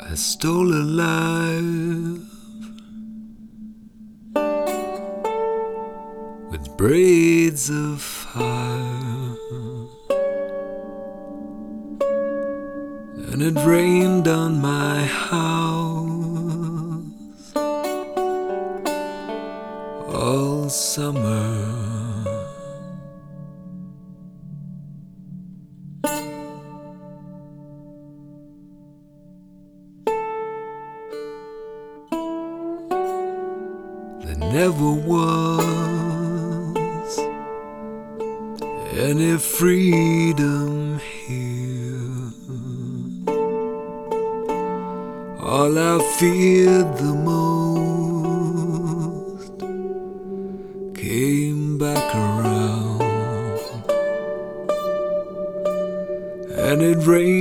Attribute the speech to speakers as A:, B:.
A: I stole a life with braids of fire, and it rained on my house all summer. There never was any freedom here. All I feared the most came back around, and it rained